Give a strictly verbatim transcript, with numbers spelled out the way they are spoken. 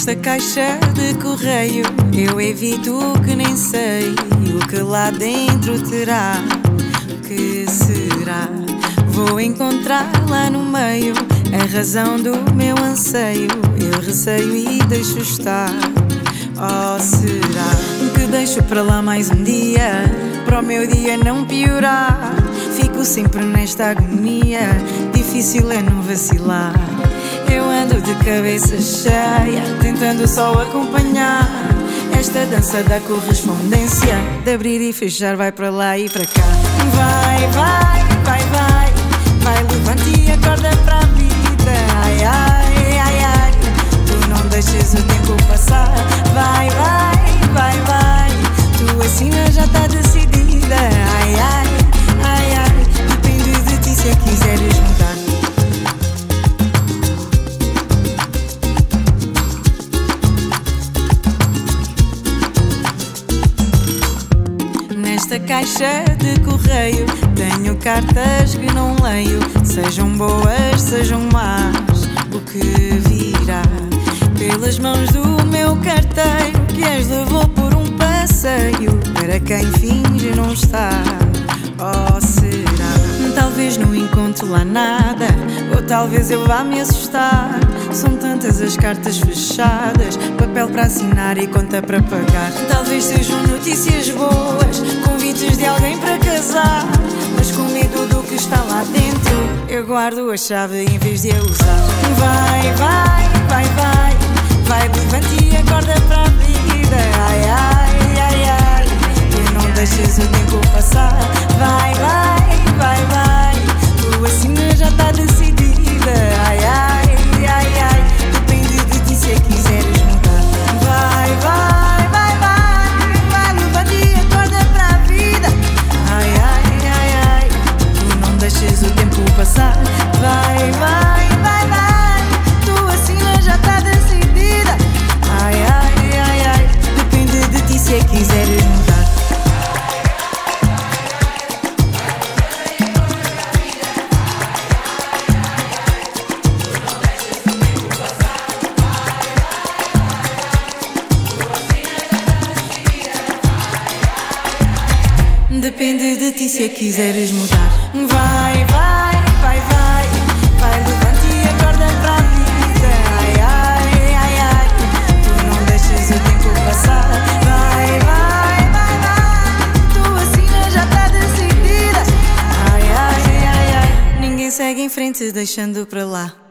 Nesta caixa de correio eu evito que nem sei o que lá dentro terá. O que será? Vou encontrar lá no meio a razão do meu anseio. Eu receio e deixo estar. Oh, será que deixo para lá mais um dia, para o meu dia não piorar? Fico sempre nesta agonia, difícil é não vacilar. Eu ando de cabeça cheia, tentando só acompanhar esta dança da correspondência, de abrir e fechar, vai para lá e para cá. Vai, vai, vai, vai, vai, levante e acorda para a vida. Ai, ai, ai, ai, tu não deixes o tempo passar. Vai, vai, vai, vai, tua sina já está decidida. Ai, ai, ai, ai, depende de ti se a quiseres mudar. Nesta caixa de correio tenho cartas que não leio, sejam boas, sejam más, o que virá pelas mãos do meu carteiro, que as levou por um passeio para quem finge não estar. Oh, será? Talvez não encontre lá nada, ou talvez eu vá me assustar. São tantas as cartas fechadas, papel para assinar e conta para pagar. Talvez sejam notícias boas, convites de alguém para casar, mas com medo do que está lá dentro eu guardo a chave em vez de a usar. Vai, vai, vai, vai, vai, levante e acorda para a vida. Ai, ai, ai, ai, tu não deixes o tempo passar. Vai, vai, vai, vai, tua sina já está decidida. Ai, ai, ai, ai, depende de ti se a quiseres mudar. Vai, vai, vai, vai, vai, levante e acorda para a vida. Ai, ai, ai, ai, tu não deixes o tempo passar. Vai, vai, vai, vai, tua sina já está decidida. Ai, ai, ai, ai, depende de ti se a quiseres mudar. Depende de ti se a quiseres mudar. Vai, vai, vai, vai, vai, levante e acorda para a vida. Ai, ai, ai, ai, tu não deixes o tempo passar. Vai, vai, vai, vai, tua sina já está decidida. Ai, ai, ai, ai, ninguém segue em frente deixando para lá.